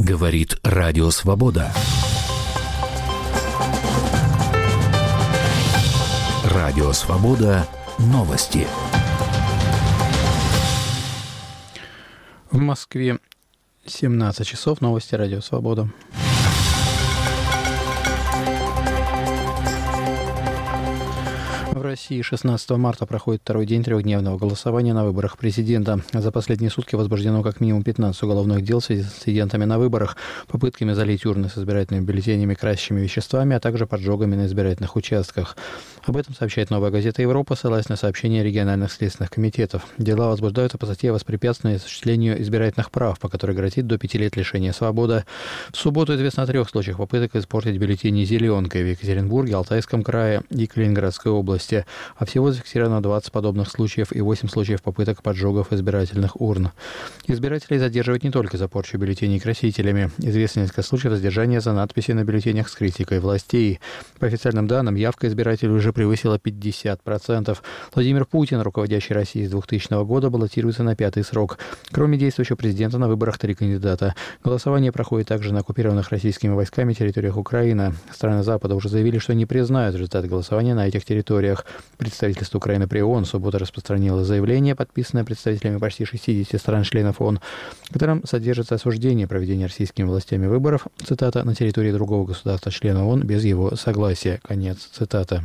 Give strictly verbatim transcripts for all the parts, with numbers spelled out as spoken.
Говорит Радио Свобода. Радио Свобода. Новости. В Москве семнадцать часов. Новости Радио Свобода. В России шестнадцатого марта проходит второй день трехдневного голосования на выборах президента. За последние сутки возбуждено как минимум пятнадцать уголовных дел в связи с инцидентами на выборах, попытками залить урны с избирательными бюллетенями красящими веществами, а также поджогами на избирательных участках. Об этом сообщает «Новая газета Европа», ссылаясь на сообщения региональных следственных комитетов. Дела возбуждаются по статье о воспрепятствовании осуществлению избирательных прав, по которой грозит до пяти лет лишения свободы. В субботу известно о трех случаях попыток испортить бюллетени зеленкой в Екатеринбурге, Алтайском крае и Калининградской области. А всего зафиксировано двадцать подобных случаев и восемь случаев попыток поджогов избирательных урн. Избирателей задерживают не только за порчу бюллетеней красителями. Известно несколько случаев задержания за надписи на бюллетенях с критикой властей. По официальным данным, явка избирателей уже превысила пятьдесят процентов. Владимир Путин, руководящий Россией с двухтысячного года, баллотируется на пятый срок. Кроме действующего президента, на выборах три кандидата. Голосование проходит также на оккупированных российскими войсками территориях Украины. Страны Запада уже заявили, что не признают результаты голосования на этих территориях. Представительство Украины при ООН в субботу распространило заявление, подписанное представителями почти шестидесяти стран-членов ООН, в котором содержится осуждение проведения российскими властями выборов, цитата, на территории другого государства-члена ООН без его согласия. Конец цитаты.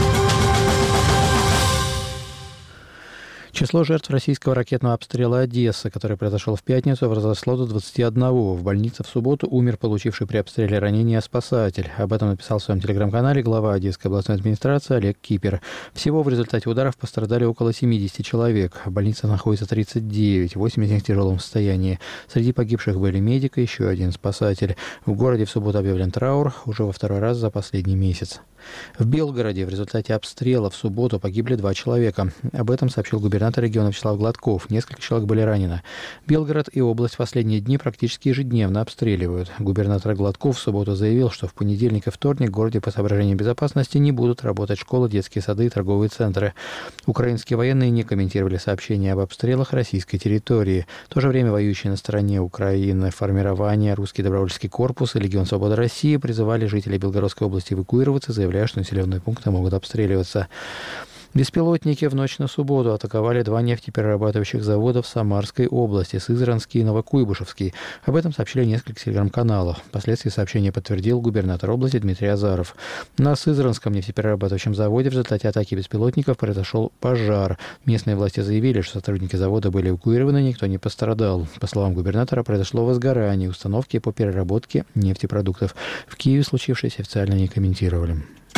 Число жертв российского ракетного обстрела Одессы, который произошел в пятницу, возросло до двадцати одного. В больнице в субботу умер получивший при обстреле ранения спасатель. Об этом написал в своем телеграм-канале глава Одесской областной администрации Олег Кипер. Всего в результате ударов пострадали около семидесяти человек. В больнице находится тридцать девять, восемь из них в тяжелом состоянии. Среди погибших были медик и еще один спасатель. В городе в субботу объявлен траур уже во второй раз за последний месяц. В Белгороде в результате обстрела в субботу погибли два человека. Об этом сообщил губернатор региона Вячеслав Гладков. Несколько человек были ранены. Белгород и область в последние дни практически ежедневно обстреливают. Губернатор Гладков в субботу заявил, что в понедельник и вторник в городе по соображениям безопасности не будут работать школы, детские сады и торговые центры. Украинские военные не комментировали сообщения об обстрелах российской территории. В то же время воюющие на стороне Украины формирования Русский добровольческий корпус и Легион Свободы России призывали жителей Белгородской области эвакуироваться, заявляя, что населенные пункты могут обстреливаться. Беспилотники в ночь на субботу атаковали два нефтеперерабатывающих завода в Самарской области, Сызранский и Новокуйбышевский. Об этом сообщили несколько телеграм-каналов. Впоследствии сообщение подтвердил губернатор области Дмитрий Азаров. На Сызранском нефтеперерабатывающем заводе в результате атаки беспилотников произошел пожар. Местные власти заявили, что сотрудники завода были эвакуированы, никто не пострадал. По словам губернатора, произошло возгорание установки по переработке нефтепродуктов. В Киеве случившееся официально не комментировали.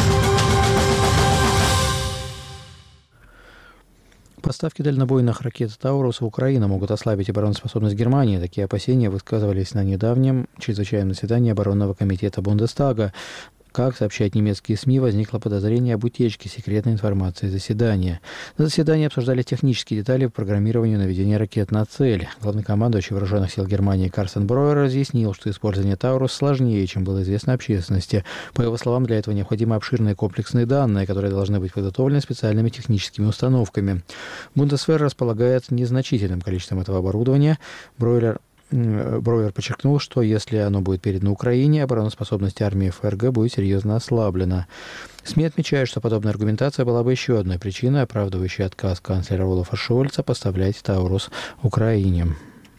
Поставки дальнобойных ракет «Таурус» в Украину могут ослабить обороноспособность Германии. Такие опасения высказывались на недавнем чрезвычайном заседании оборонного комитета Бундестага. Как сообщают немецкие СМИ, возникло подозрение об утечке секретной информации заседания. На заседании обсуждали технические детали программирования наведения ракет на цель. Главнокомандующий Вооруженных сил Германии Карстен Броер разъяснил, что использование «Таурус» сложнее, чем было известно общественности. По его словам, для этого необходимы обширные комплексные данные, которые должны быть подготовлены специальными техническими установками. Бундесвер располагает незначительным количеством этого оборудования. Бройлер Броер подчеркнул, что если оно будет передано Украине, обороноспособность армии ФРГ будет серьезно ослаблена. СМИ отмечают, что подобная аргументация была бы еще одной причиной, оправдывающей отказ канцлера Олафа Шольца поставлять «Таурус» Украине.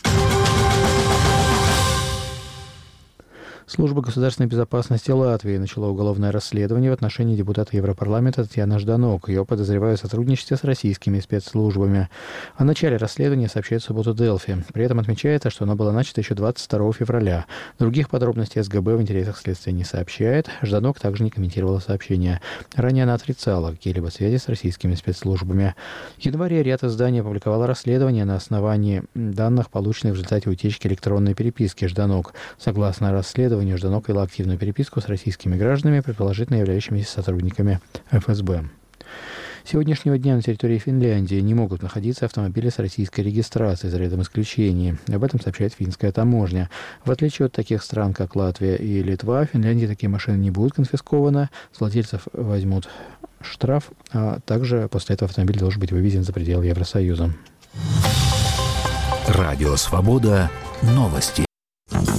Служба государственной безопасности Латвии начала уголовное расследование в отношении депутата Европарламента Татьяны Жданок. Ее подозревают в сотрудничестве с российскими спецслужбами. О начале расследования сообщает в субботу Делфи. При этом отмечается, что оно было начато еще двадцать второго февраля. Других подробностей СГБ в интересах следствия не сообщает. Жданок также не комментировала сообщение. Ранее она отрицала какие-либо связи с российскими спецслужбами. В январе ряд изданий опубликовало расследование на основании данных, полученных в результате утечки электронной переписки Жданок. Согласно расследованию, Жданок вела активную переписку с российскими гражданами, предположительно являющимися сотрудниками эф эс бэ. С сегодняшнего дня на территории Финляндии не могут находиться автомобили с российской регистрацией, за рядом исключений. Об этом сообщает финская таможня. В отличие от таких стран, как Латвия и Литва, в Финляндии такие машины не будут конфискованы, с владельцев возьмут штраф, а также после этого автомобиль должен быть вывезен за пределы Евросоюза. Радио Свобода. Новости.